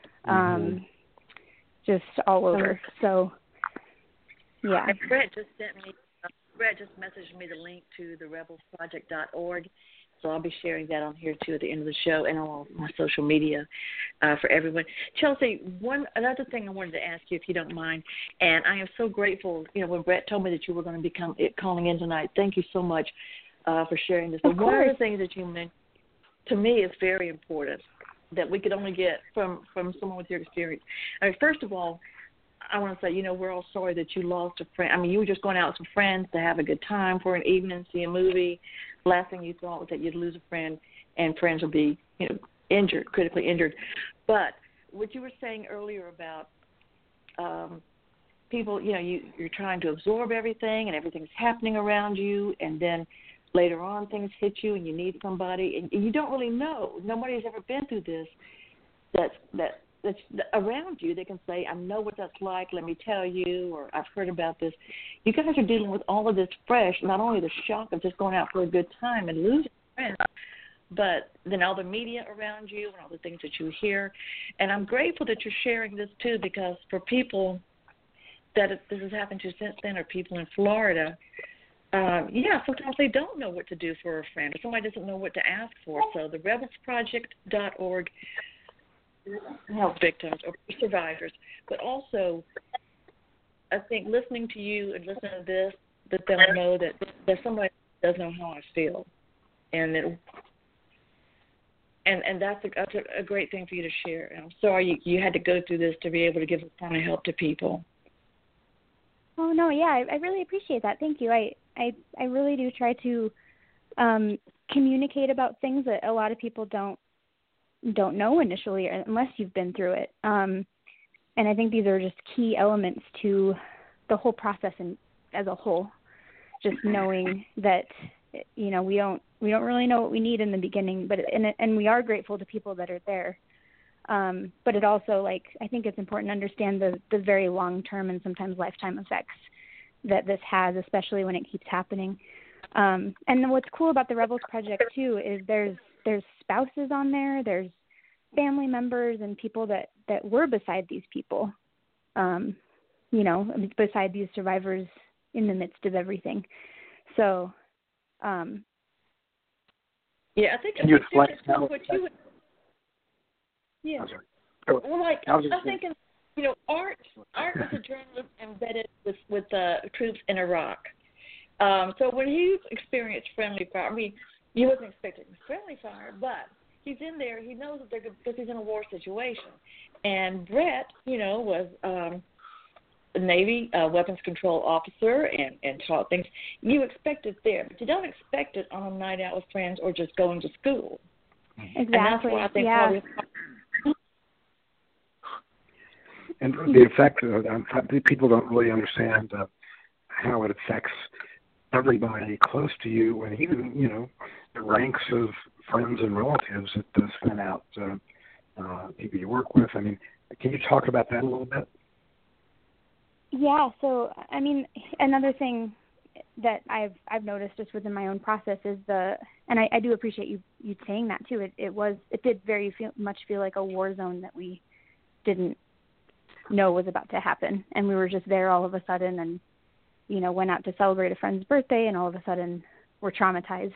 just all over. So, yeah. And Brett just messaged me the link to the rebelsproject.org. So I'll be sharing that on here, too, at the end of the show and on all my social media for everyone. Chelsea, another thing I wanted to ask you, if you don't mind, and I am so grateful, when Brett told me that you were going to be calling in tonight. Thank you so much for sharing this. But one of the things that you mentioned, to me, is very important that we could only get from someone with your experience. First of all, I want to say, we're all sorry that you lost a friend. You were just going out with some friends to have a good time for an evening, see a movie. Last thing you thought was that you'd lose a friend, and friends will be, injured, critically injured. But what you were saying earlier about people, you're trying to absorb everything, and everything's happening around you, and then later on things hit you, and you need somebody, and you don't really know. Nobody's ever been through this. That's around you. They can say, I know what that's like, let me tell you, or I've heard about this. You guys are dealing with all of this fresh, not only the shock of just going out for a good time and losing friends, but then all the media around you and all the things that you hear. And I'm grateful that you're sharing this, too, because for people that this has happened to since then, or people in Florida, sometimes they don't know what to do for a friend, or somebody doesn't know what to ask for. So the rebelsproject.org help victims or survivors, but also I think listening to you and listening to this, that they'll know that somebody does know how I feel, and that's a great thing for you to share. And I'm sorry you had to go through this to be able to give this kind of help to people. Oh no, yeah, I really appreciate that. Thank you. I really do try to communicate about things that a lot of people don't know initially unless you've been through it. And I think these are just key elements to the whole process and as a whole. Just knowing that, we don't really know what we need in the beginning, but and we are grateful to people that are there. But it also, I think it's important to understand the very long-term and sometimes lifetime effects that this has, especially when it keeps happening. And then what's cool about the Rebels Project too is there's spouses on there, there's family members and people that were beside these people, beside these survivors in the midst of everything. So, I think can you explain what you would. Yeah. Well, like I'm thinking, Art was a journalist embedded with the troops in Iraq. So when he experienced friendly fire, I mean, you wasn't expecting friendly fire, but he's in there. He knows that because he's in a war situation. And Brett, was a Navy weapons control officer and taught things. You expect it there, but you don't expect it on a night out with friends or just going to school. Exactly. And that's why I think probably. And the effect, people don't really understand how it affects everybody close to you, and even, the ranks of friends and relatives that spin out, people you work with. I mean, can you talk about that a little bit? Yeah, so, I mean, another thing that I've noticed just within my own process is and I do appreciate you saying that too. It did very much feel like a war zone that we didn't know was about to happen, and we were just there all of a sudden, and went out to celebrate a friend's birthday, and all of a sudden we're traumatized,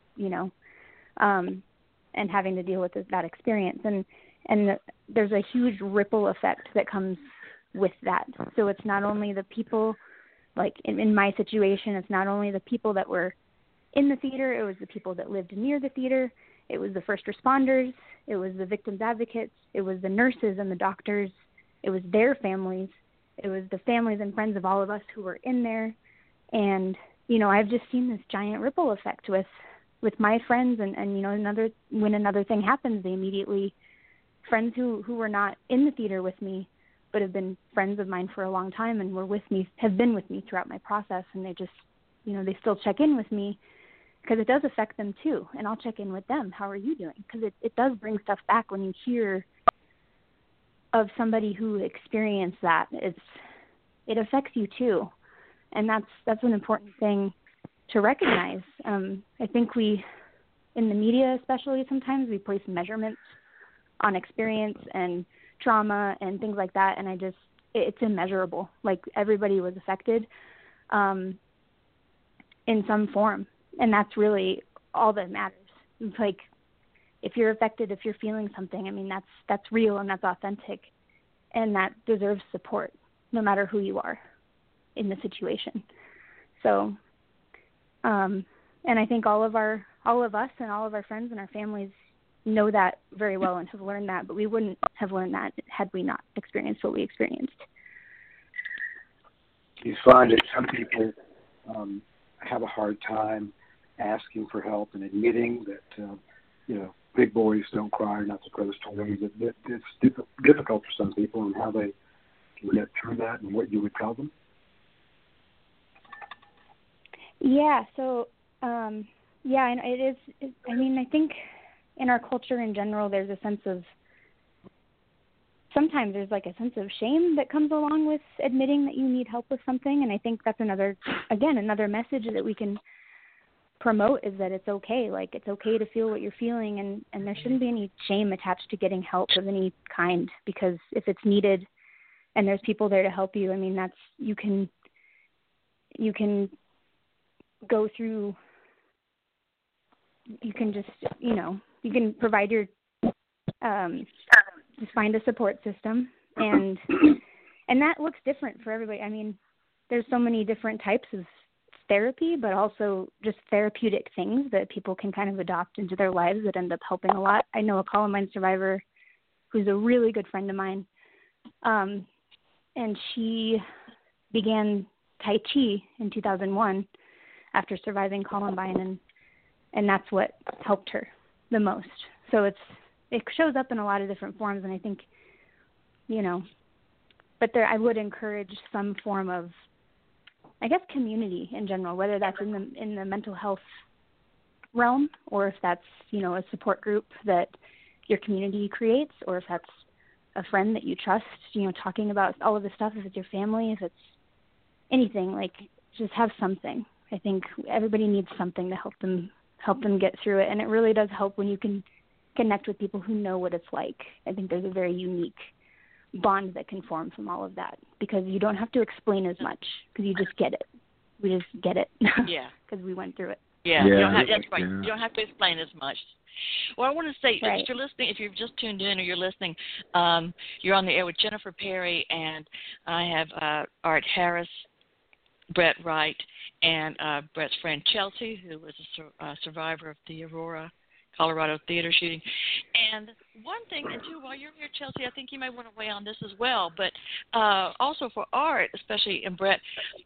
and having to deal with that experience, and there's a huge ripple effect that comes with that. So it's not only the people, like in my situation, it's not only the people that were in the theater, it was the people that lived near the theater, it was the first responders, it was the victims advocates, it was the nurses and the doctors, it was their families, it was the families and friends of all of us who were in there. And, I've just seen this giant ripple effect with my friends and when another thing happens, they immediately, friends who were not in the theater with me, but have been friends of mine for a long time and have been with me throughout my process. And they just, they still check in with me because it does affect them too. And I'll check in with them. How are you doing? Because it does bring stuff back when you hear of somebody who experienced that. It affects you too. And that's an important thing to recognize. I think we, in the media especially, sometimes we place measurements on experience and trauma and things like that, and it's immeasurable. Like, everybody was affected in some form, and that's really all that matters. It's like, if you're affected, if you're feeling something, I mean, that's real and that's authentic, and that deserves support, no matter who you are in the situation. So, and I think all of us and all of our friends and our families know that very well and have learned that, but we wouldn't have learned that had we not experienced what we experienced. You find that some people have a hard time asking for help and admitting that, big boys don't cry, are not supposed to win. It's difficult for some people, and how they can get through that and what you would tell them. Yeah, so, and it is, I think in our culture in general, there's a sense of, sometimes there's like a sense of shame that comes along with admitting that you need help with something. And I think that's another message that we can promote, is that it's okay. Like, it's okay to feel what you're feeling, and there shouldn't be any shame attached to getting help of any kind, because if it's needed and there's people there to help you, I mean, you can go through, you can just, you can provide your, just find a support system, and that looks different for everybody. I mean, there's so many different types of therapy, but also just therapeutic things that people can kind of adopt into their lives that end up helping a lot. I know a Columbine survivor who's a really good friend of mine, and she began Tai Chi in 2001 after surviving Columbine, and that's what helped her the most. So it shows up in a lot of different forms, and I think, but I would encourage some form of, I guess, community in general, whether that's in the mental health realm, or if that's, a support group that your community creates, or if that's a friend that you trust, talking about all of this stuff, if it's your family, if it's anything, like, just have something. I think everybody needs something to help them get through it, and it really does help when you can connect with people who know what it's like. I think there's a very unique bond that can form from all of that, because you don't have to explain as much, because you just get it. We just get it. Yeah. Because we went through it. Yeah, yeah. That's right. You don't have to explain as much. Well, I want to say, right. if you're listening, if you've just tuned in or you're listening, you're on the air with Jennifer Perry, and I have Art Harris, Brett Wright, and Brett's friend Chelsea, who was a survivor of the Aurora, Colorado theater shooting. And one thing, and two, while you're here, Chelsea, I think you might want to weigh on this as well, but also for Art, especially, and Brett,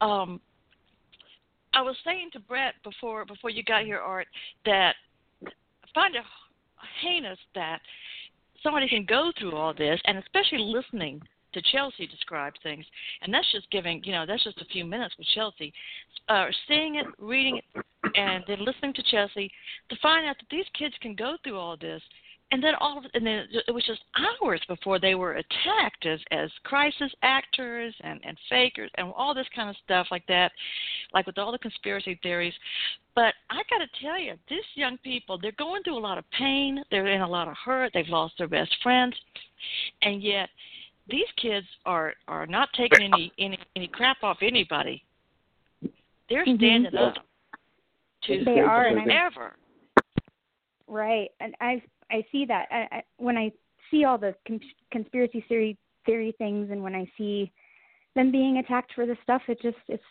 I was saying to Brett before you got here, Art, that I find it heinous that somebody can go through all this, and especially listening to Chelsea describe things, and that's just that's just a few minutes with Chelsea, seeing it, reading it, and then listening to Chelsea to find out that these kids can go through all this. And then it was just hours before they were attacked as crisis actors and fakers and all this kind of stuff like that, like with all the conspiracy theories. But I got to tell you, these young people, they're going through a lot of pain. They're in a lot of hurt. They've lost their best friends. And yet these kids are not taking any crap off anybody. They're standing up to forever. Right. And I see that. When I see all the conspiracy theory things, and when I see them being attacked for this stuff, it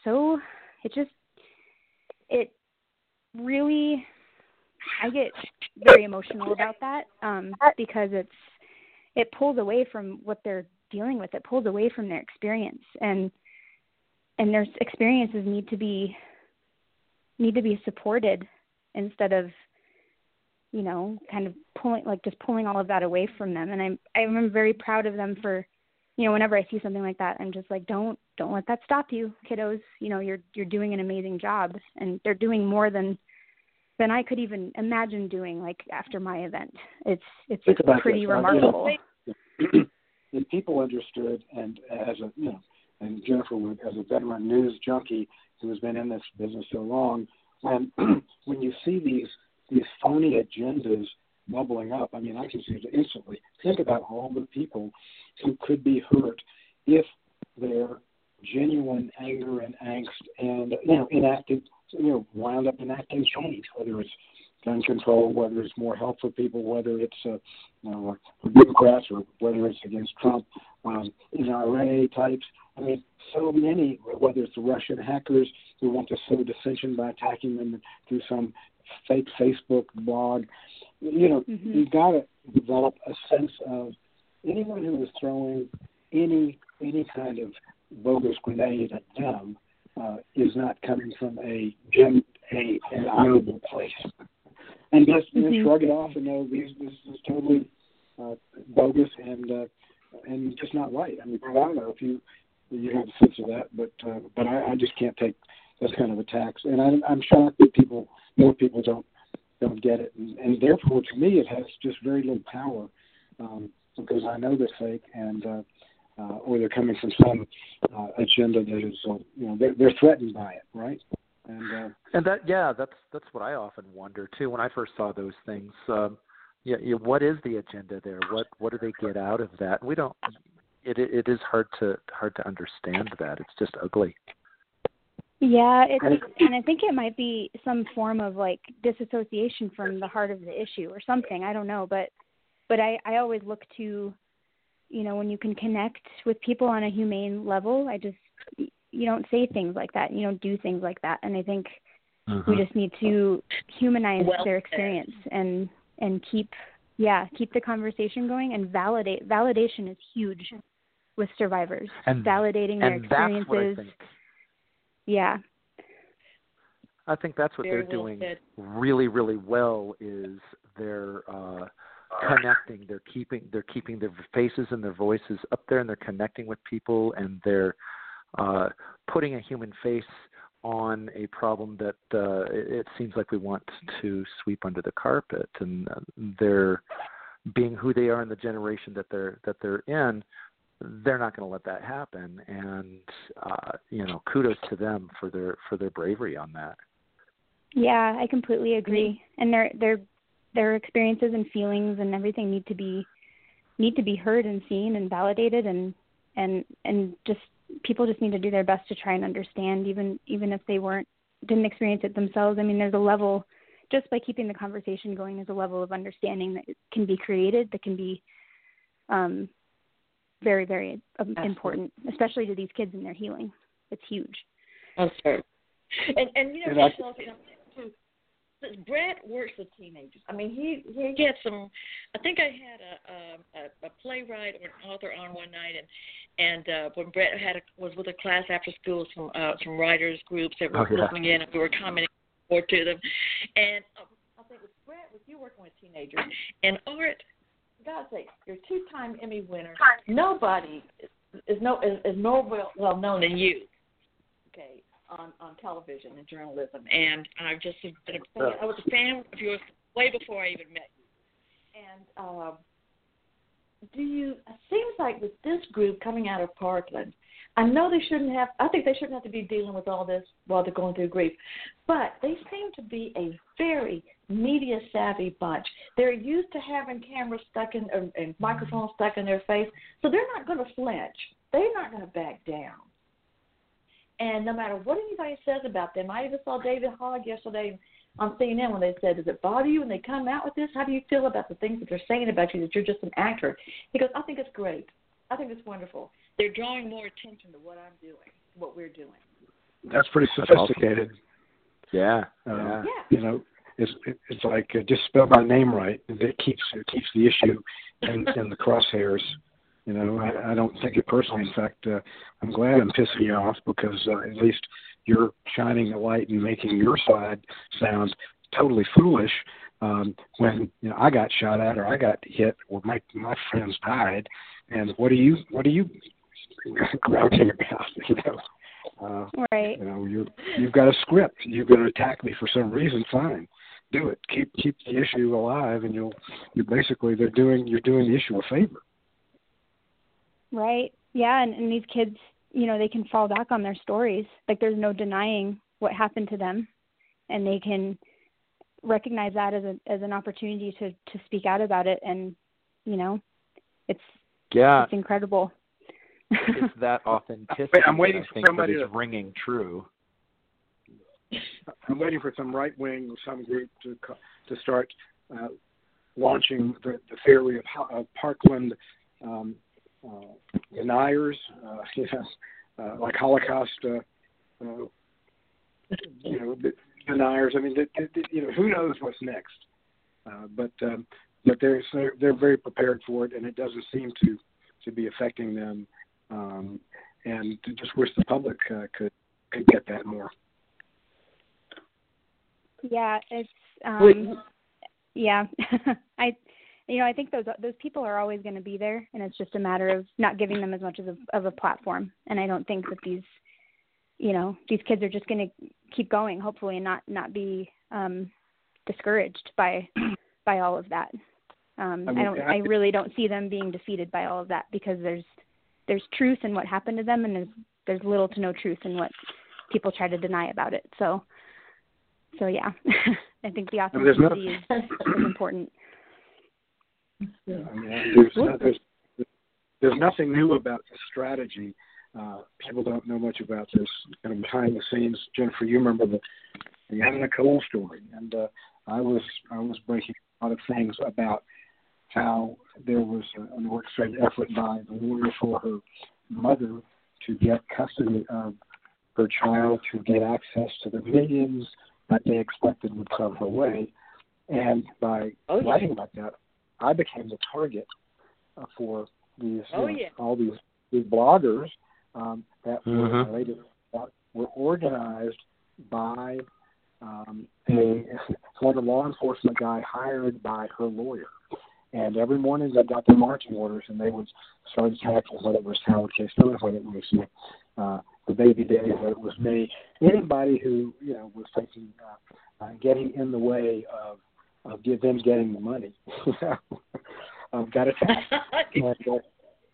really, I get very emotional about that, because it pulls away from what they're dealing with. It pulls away from their experience, and their experiences need to be supported instead of, kind of pulling all of that away from them. And I'm very proud of them for, whenever I see something like that, I'm just like, don't let that stop you, kiddos. You're doing an amazing job, and they're doing more than I could even imagine doing, like, after my event. It's pretty remarkable. If people understood, and and Jennifer, as a veteran news junkie who has been in this business so long, when you see these phony agendas bubbling up, I can see it instantly. Think about all the people who could be hurt if their genuine anger and angst and wound up enacting change, whether it's gun control, whether it's more help for people, whether it's for Democrats or whether it's against Trump, NRA types. So many, whether it's the Russian hackers who want to sow dissension by attacking them through some fake Facebook blog. You've got to develop a sense of anyone who is throwing any kind of bogus grenade at them is not coming from an honorable place. And just shrug it off and know this is totally bogus and just not right. I don't know if you have a sense of that, but I just can't take those kind of attacks. And I'm shocked that more people don't get it. And therefore, to me, it has just very little power because I know they're fake and or they're coming from some agenda that is, they're threatened by it, right? And that's what I often wonder too when I first saw those things. What is the agenda there? What do they get out of that? We don't. It is hard to understand that. It's just ugly. Yeah, and I think it might be some form of like disassociation from the heart of the issue or something. I don't know, but I always look to, when you can connect with people on a humane level, you don't say things like that. You don't do things like that. And I think we just need to humanize their experience and keep the conversation going and validate. Validation is huge with survivors. And validating their experiences. That's what I think. Yeah. I think that's what they're doing really, really well is they're connecting. They're keeping their faces and their voices up there, and they're connecting with people, and they're putting a human face on a problem that it seems like we want to sweep under the carpet. And they're being who they are in the generation that they're in. they're not going to let that happen. And kudos to them for their bravery on that. Yeah, I completely agree. And their experiences and feelings and everything need to be heard and seen and validated, and just people just need to do their best to try and understand, even if they didn't experience it themselves. I mean, there's a level, just by keeping the conversation going, there's a level of understanding that can be created that can be very, very important, especially to these kids in their healing. It's huge. Oh, sure. And Brett works with teenagers. I mean, he gets some. I think I had a playwright or an author on one night, and when Brett was with a class after school, some writers groups that were listening in, and we were commenting more to them. And I think with Brett, with you working with teenagers, and Art, for God's sake, you're a 2-time Emmy winner. Nobody is more well known than you. Okay. On television and journalism, and I've just been I was a fan of yours way before I even met you. And it seems like with this group coming out of Parkland, I think they shouldn't have to be dealing with all this while they're going through grief, but they seem to be a very media savvy bunch. They're used to having cameras stuck in and microphones stuck in their face, so they're not going to flinch. They're not going to back down. And no matter what anybody says about them, I even saw David Hogg yesterday on CNN when they said, does it bother you when they come out with this? How do you feel about the things that they're saying about you, that you're just an actor? He goes, I think it's great. I think it's wonderful. They're drawing more attention to what I'm doing, what we're doing. That's pretty sophisticated. Yeah. It's like just spell my name right. It keeps the issue in the crosshairs. I don't take it personally. In fact, I'm glad I'm pissing you off because at least you're shining a light and making your side sound totally foolish when I got shot at or I got hit or my friends died. And what are you grouching about? Right. You've got a script. You're going to attack me for some reason. Fine, do it. Keep the issue alive, and you're doing the issue a favor. Right. Yeah, and these kids, they can fall back on their stories. Like there's no denying what happened to them, and they can recognize that as an opportunity to speak out about it. And it's incredible. It's that authenticity. I'm waiting for somebody that is ringing true. I'm waiting for some right wing or some group to start launching the theory of Parkland. Deniers, like Holocaust, deniers. I mean, who knows what's next? But they're very prepared for it, and it doesn't seem to be affecting them. And just wish the public could get that more. Yeah, it's yeah. I think those people are always going to be there, and it's just a matter of not giving them as much of a platform. And I don't think that these kids are just going to keep going, hopefully, and not be discouraged by all of that. I really don't see them being defeated by all of that, because there's truth in what happened to them, and there's little to no truth in what people try to deny about it. So yeah, I think the authenticity is important. Yeah, there's nothing new about this strategy. People don't know much about this behind the scenes. Jennifer, you remember the Anna Cole story, and I was breaking a lot of things about how there was an orchestrated effort by the lawyer for her mother to get custody of her child, to get access to the millions that they expected would come her way. And by writing about that, I became the target for these all these bloggers that were related, that were organized by a former law enforcement guy hired by her lawyer. And every morning they got their marching orders, and they would start attacking, whether it was Howard K. Stewart, whether it was the Baby Day, whether it was me, anybody who was taking getting in the way of them getting the money. Got attacked.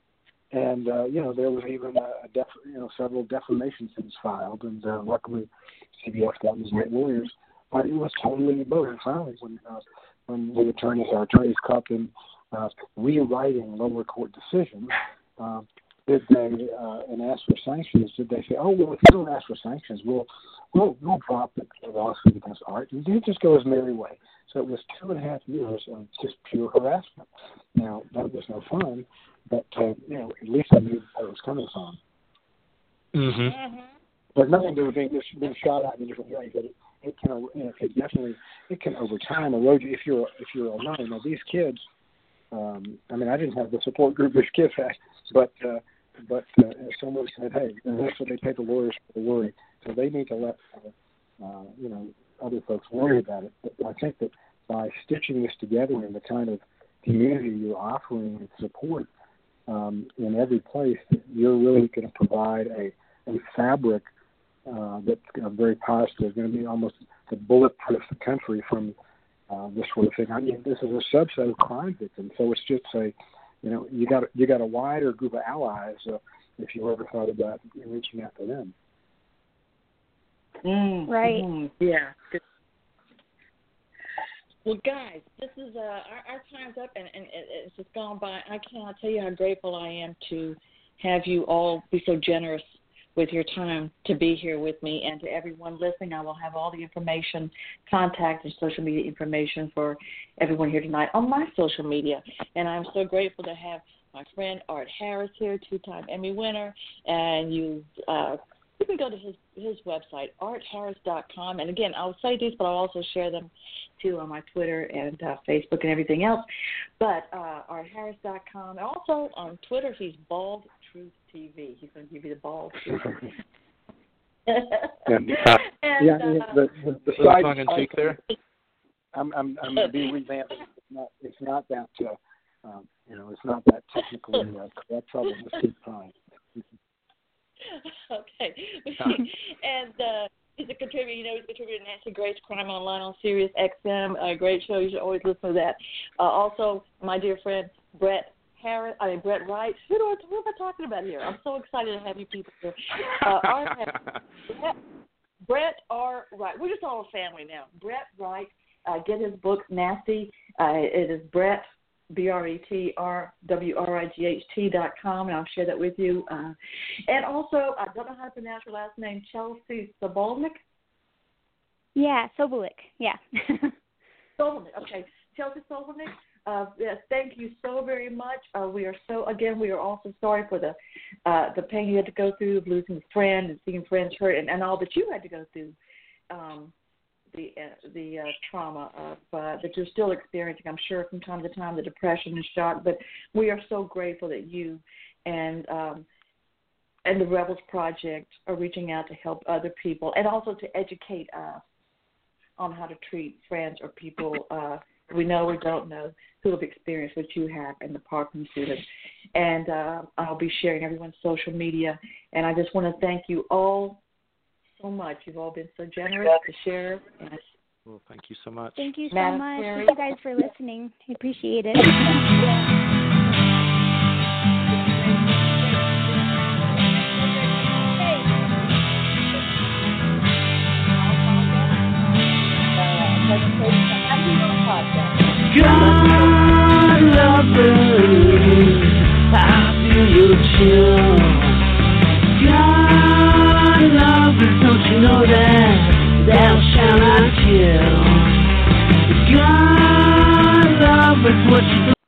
And there was even several defamation suits filed, and luckily CBS got these great lawyers. But it was totally bogus. Finally, when our attorneys caught them rewriting lower court decisions, did they and asked for sanctions? Did they say, "Oh well, if you don't ask for sanctions, we'll drop the lawsuit against Art"? And it just go his merry way. So it was 2.5 years of just pure harassment. Now that was no fun, but at least I knew where it was coming from. Mm-hmm. But nothing to being shot at in different ways. But it can over time erode you if you're alone. Now these kids, I didn't have the support group this kids had, but someone said, hey, that's what they pay the lawyers for, the worry. So they need to let other folks worry about it. But I think that by stitching this together in the kind of community you're offering and support in every place, you're really going to provide a fabric that's very positive, going to be almost to bulletproof the country from this sort of thing. I mean, this is a subset of crime victims, so it's just you got a wider group of allies if you ever thought about reaching out to them. Right. Yeah. Well, guys, this is our time's up, and it's just gone by. I cannot tell you how grateful I am to have you all be so generous with your time to be here with me. And to everyone listening, I will have all the information, contact, and social media information for everyone here tonight on my social media. And I'm so grateful to have my friend Art Harris here, 2-time Emmy winner, and you can go to his website, artharris.com. And again, I'll say these, but I'll also share them too on my Twitter and Facebook and everything else. But artharris.com. And also on Twitter, he's Bald Truth TV. He's going to give you the Bald Truth. The side tongue in cheek there. I'm being revamped. It's not that it's not that technically correct. Probably just keep trying. Okay. And he's a contributor. He's contributing to Nancy Grace Crime Online on Sirius XM. A great show. You should always listen to that. Also, my dear friend Brett Wright. Who am I talking about here? I'm so excited to have you people here. Brett R. Wright. We're just all a family now. Brett Wright. Get his book, Nasty. It is Brett, BRETRWRIGHT.com, and I'll share that with you. And also, I don't know how to pronounce your last name, Chelsea Sobolnik? Yeah, Sobolnik, yeah. Sobolnik, okay. Chelsea Sobolnik, yes, thank you so very much. We are also sorry for the pain you had to go through of losing a friend and seeing friends hurt and all that you had to go through. The trauma of that you're still experiencing, I'm sure, from time to time, the depression and shock. But we are so grateful that you and the Rebels Project are reaching out to help other people and also to educate us on how to treat friends or people we know or don't know who have experienced what you have in the Parkland students. And I'll be sharing everyone's social media. And I just want to thank you all so much. You've all been so generous to share. Well, thank you so much. Thank you so much. Thank you guys for listening. I appreciate it. God lovers, I feel your chill. God lovers, don't you know that thou shalt not kill? God lovers, what you